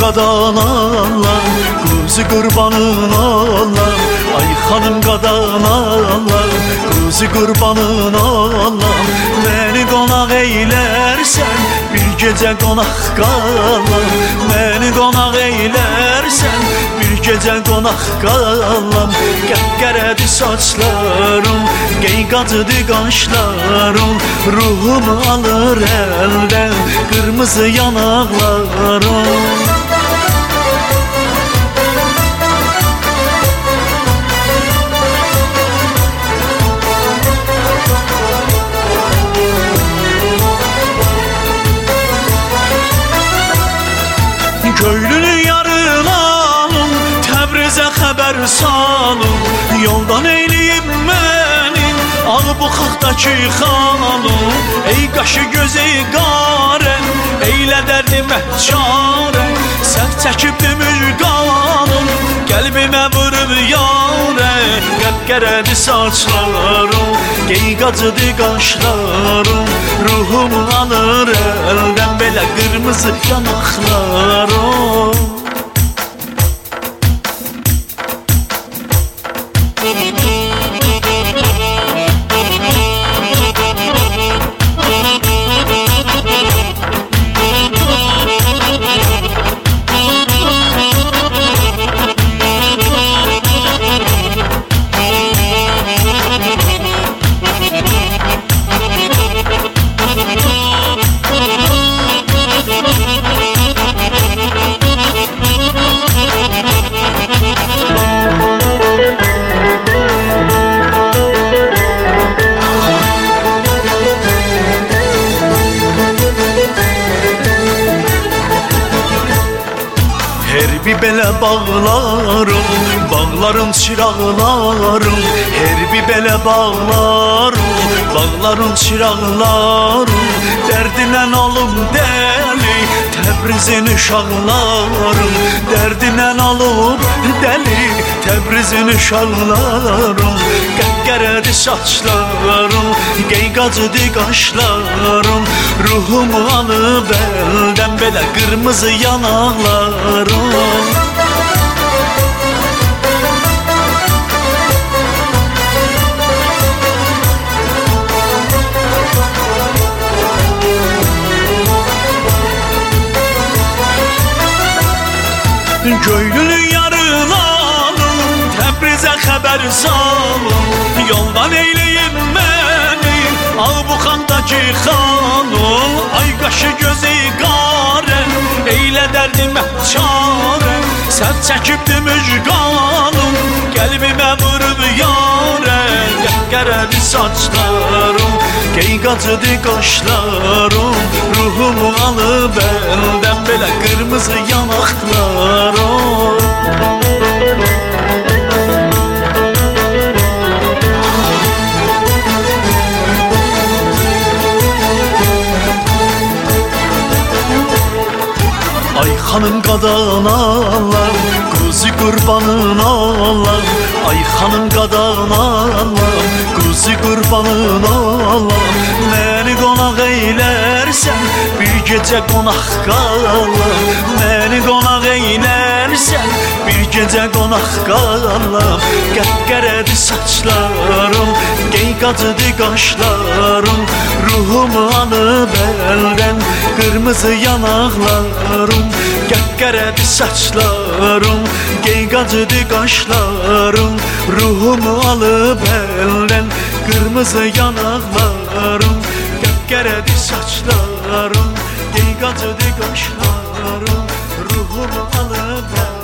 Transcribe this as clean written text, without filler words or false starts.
qadan Allah, quzu qurbanın Allah. Ay xanım qadan Allah, quzu qurbanın Allah. Məni qonaq eylərsən, bir gecə qonaq qalam. Məni qonaq eylərsən, bir gecə qonaq qalam. Qəqqərədi saçlarım, qeyqatıdı qaşlarım. Ruhumu alır əldən, qırmızı yanaqlarım. Köylünün yarını alın, Təbrizə xəbər salın. Yoldan eyləyib mənim ağ buxaqdakı xanım. Ey qaşı gözü qarə, eylə dərdi məhçarə. Səhv çəkibdi müjganım, qəlbimə vurub yarə. Qəqqərədi saçlarım, qeyqacıdı qaşlarım. Ruhumu alır əldən belə qırmızı yanaqlarım. Herbi belə bağlarım, bağların çıraqlarım. Herbi belə bağlarım, bağların çıraqlarım. Dərdinə alım dəli, Təbrizin uşaqlarım. Dərdinə alım dəli, Təbrizin uşaqlarım. Qəqqərədi saçlarım, qeyqacıdı qaşlarım. Ruhumu alıb əldən belə qırmızı yanaqlarım. Köylünün yarını alın, Təbrizə xəbər salın. Yoldan eyləyib məni ağ buxaqdakı xanım. Ay qaşı gözü qarə, eylə dərdi məhçarə. Səhv çəkibdi müjganım, qəlbimə vurub yarə. Qəqqərədi saçlarım, qeyqacıdı qaşlarım. Ruhumu alıb əldən belə qırmızı yanaqlarım. Ay xanım qadan Allah, quzu qurbanın Allah. Ay xanım qadan Allah, quzu qurbanın Allah. Məni qonaq eylərsən, bir gecə qonaq qalam. Məni qonaq eylərsən, bir gecə qonaq qalam. Qəqqərədi saçlarım, qeyqacıdı qaşlarım. Ruhumu alıb əldən, qırmızı yanaqlarım. Qəqqərədi saçlarım, qeyqacıdı qaşlarım. Ruhumu alıb əldən, qırmızı yanaqlarım. Qəqqərədi saçlarım, qeyqacıdı qaşlarım. Ruhumu alıb əldən.